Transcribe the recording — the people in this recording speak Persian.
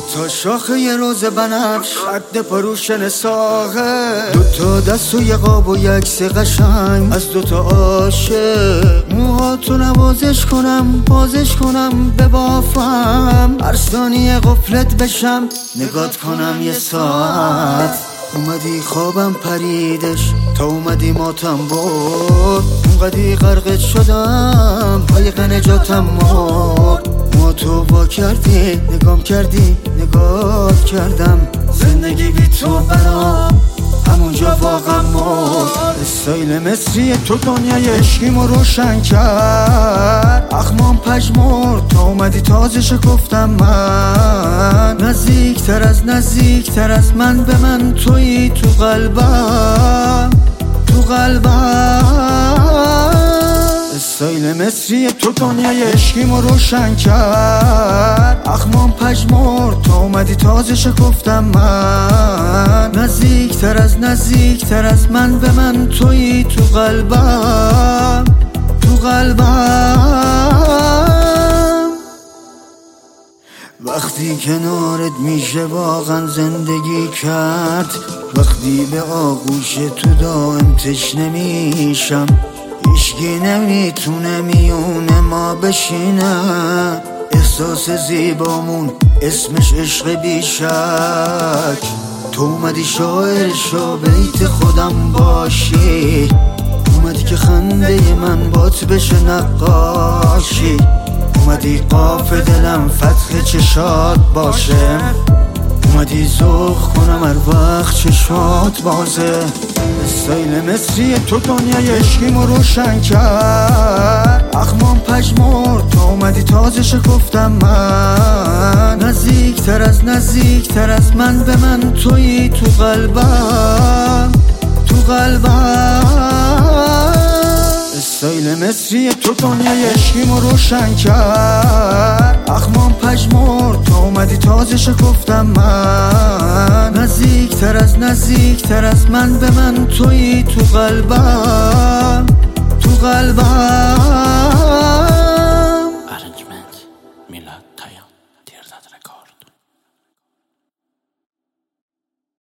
تا شاخه یه روز بنفش رد پروشن ساقه، دوتا دست و یه قاب و یک سی قشنگ از دوتا عاشق. موهاتو نوازش کنم بازش کنم به بافم، هر ثانیه غفلت بشم نگات کنم یه ساعت. اومدی خوابم پریدش تا اومدی ماتم برد، اونقدی غرقت شدم قایق نجاتم مرد. ما تو وا کردی نگام کردی نگات کردم، زندگی بی تو برام همونجا واقعا مرد. استایل مصری تو دنیای عشقیمو روشن کرد، اخمام پژمرد تا اومدی تازه شکفتم من. نزدیکتر از من به من تویی تو قلبم تو قلبم. استایل مصری تو دنیای عشقیمو روشن کرد، اخمام پژمرد تا اومدی تازه شکفتم من. نزدیکتر از من به من تویی تو قلبم تو قلبم. وقتی کنارت میشه واقعا زندگی کرد، وقتی به آغوش تو دائم تشنه میشم، هیچکی نمیتونه میونه ما بشینه. احساس زیبامون اسمش عشق بیشک، تو اومدی شاعر شو بیت خودم باشی، اومدی که خنده من بات بشه نقاشی، اومدی قاف دلم فتح چشات باشه، اومدی ذوق کنم هر وقت چشات بازه. استایل مصری تو دنیای عشقیمو روشن کرد، اخمام پژمرد تا اومدی تازه شکفتم من. نزدیکتر از من به من تویی تو قلبم تو قلبم. استایل مصری تو دنیای عشقیمو روشن کرد، اخمام پژمرد تا اومدی تازه شکفتم من. نزدیکتر از من به من تویی تو قلبم تو قلبم.